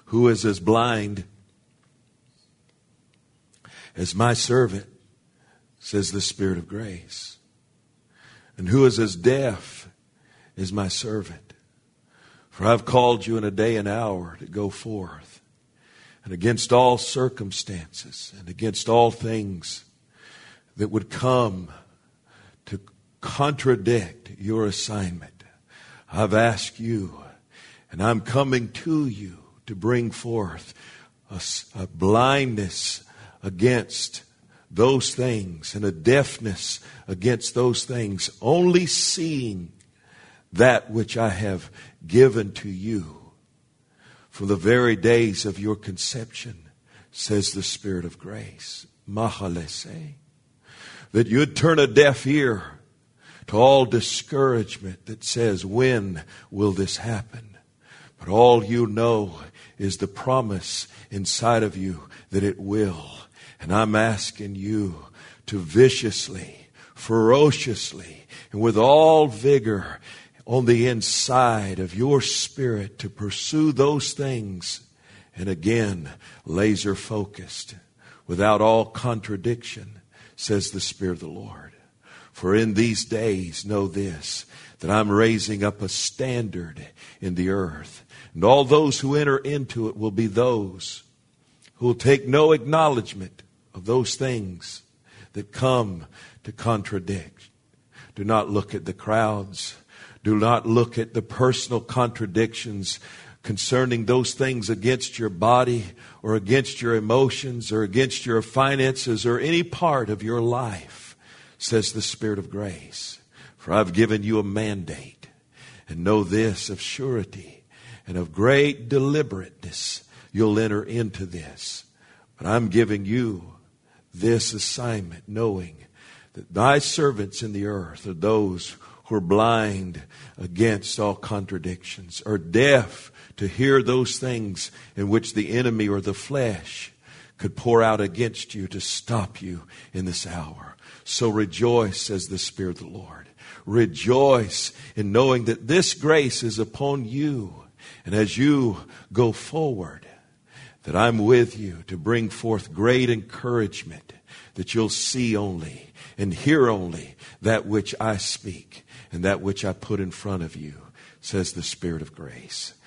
Who is as blind as my servant, says the Spirit of grace? And who is as deaf as my servant? For I've called you in a day and hour to go forth, and against all circumstances and against all things that would come to contradict your assignment, I've asked you, and I'm coming to you to bring forth a blindness against those things and a deafness against those things, only seeing that which I have given to you from the very days of your conception, says the Spirit of grace. Mahalese. That you'd turn a deaf ear to all discouragement that says, when will this happen? But all you know is the promise inside of you that it will. And I'm asking you to viciously, ferociously, and with all vigor on the inside of your spirit to pursue those things. And again, laser focused, without all contradiction, says the Spirit of the Lord. For in these days, know this, that I'm raising up a standard in the earth. And all those who enter into it will be those who will take no acknowledgement of those things that come to contradict. Do not look at the crowds. Do not look at the personal contradictions concerning those things against your body or against your emotions or against your finances or any part of your life, says the Spirit of grace. For I've given you a mandate, and know this of surety and of great deliberateness, you'll enter into this. But I'm giving you this assignment, knowing that thy servants in the earth are those who are blind against all contradictions, are deaf to hear those things in which the enemy or the flesh could pour out against you to stop you in this hour. So rejoice, says the Spirit of the Lord. Rejoice in knowing that this grace is upon you. And as you go forward, that I'm with you to bring forth great encouragement, that you'll see only and hear only that which I speak and that which I put in front of you, says the Spirit of grace.